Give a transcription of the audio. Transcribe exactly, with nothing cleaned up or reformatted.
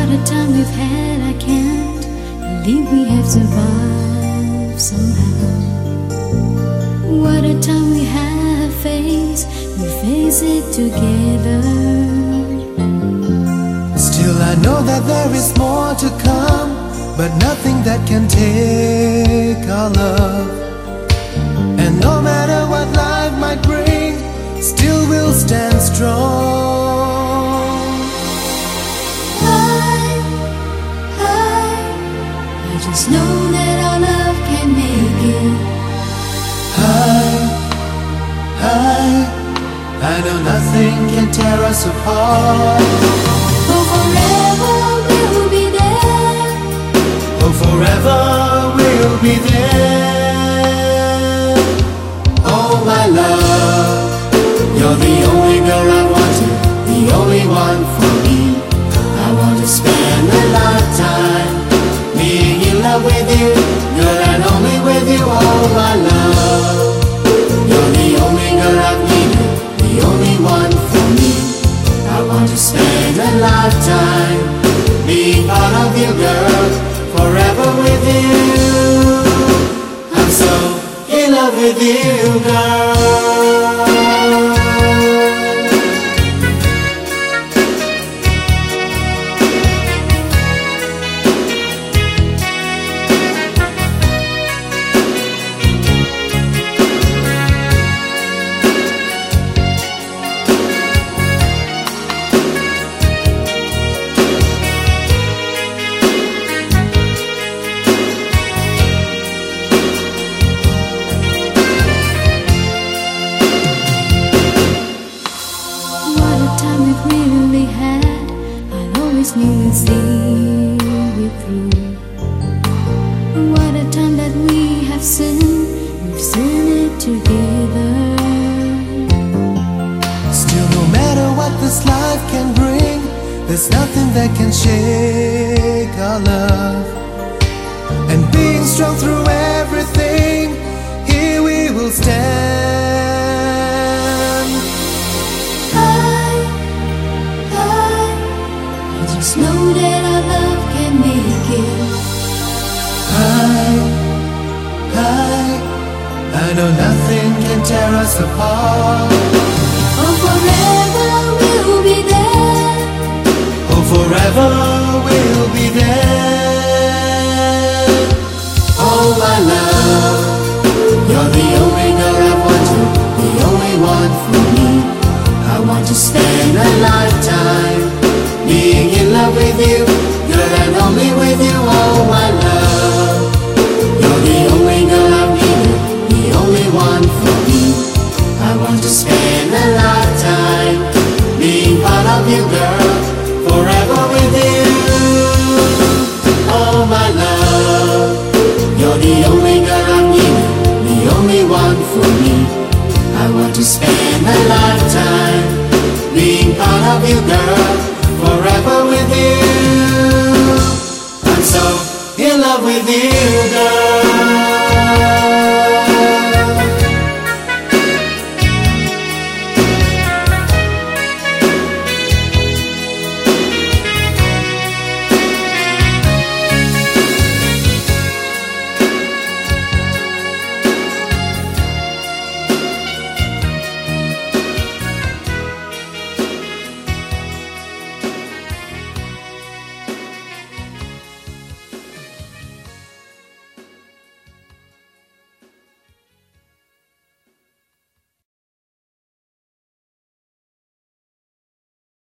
What a time we've had, I can't believe we have survived somehow. What a time we have faced, we face it together. Still I know that there is more to come, but nothing that can take our love. And no matter what life might bring, still we'll stand strong. I, I, I just know that our love can make it. I, I, I know nothing can tear us apart. Oh, forever we'll be there. Oh, forever we'll be there. Oh, my love, you're the only girl I wanted, the only one for me. I want to spend a lifetime being in love with you, girl, and only with you. Oh, my love, you're the only girl I've needed, the only one for me. I want to spend a lifetime being part of you, girl, forever with you. I'm so in love with you, girl. Really had, I always knew you'd see it through. What a time that we have seen, we've seen it together. Still, no matter what this life can bring, there's nothing that can shake our love. And being strong through everything, here we will stand. Just know that our love can make it. I, I, I know nothing can tear us apart. Oh, forever we'll be there. Oh, forever we'll be there. Oh, my love, you're the only girl I wanted, the only one for me. I want to spend a lifetime being in love with you, girl, and only with you. Oh, my love, you're the only girl I've needed, the only one for me. I want to spend a lifetime being part of you, girl, forever with you. Oh, my love, you're the only girl I've needed, the only one for me. I want to spend a lifetime being part of you, girl, forever with you. I'm so in love with you.